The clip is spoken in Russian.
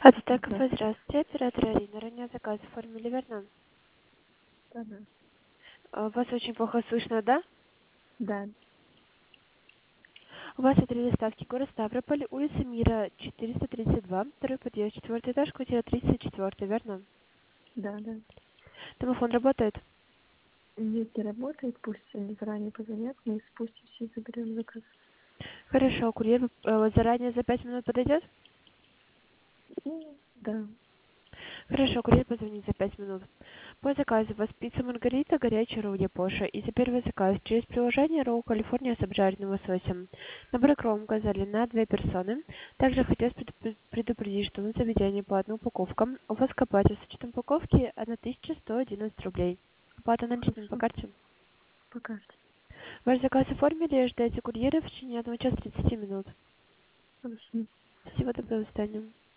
Ацтек кафе, Здравствуйте. здравствуйте. Оператор Арина. Ранее заказ оформили, верно? Да. Вас очень плохо слышно, да? Да. У вас адрес доставки город Ставрополь, улица Мира, 432, второй подъезд, четвертый этаж, квартира 34, верно? Да. Домофон работает? Если работает, пусть они заранее позвонят, мы спустимся и заберем заказ. Хорошо, курьер заранее за 5 минут подойдет? Да. Хорошо, курьер позвонит за 5 минут. По заказу у вас пицца Маргарита, горячая ролл Япоша. И за первый заказ через приложение ролл Калифорния с обжаренным лососем. Набор кром газали на 2 персоны. Также хотелось предупредить, что на заведении по одной упаковкам у вас к оплате с учетом упаковки 1111 рублей. Оплата наличными по Хорошо. карте. Покажете. Ваш заказ оформили, ждайте курьера в течение 1 часа 30 минут. Хорошо. Спасибо, доброго свидания.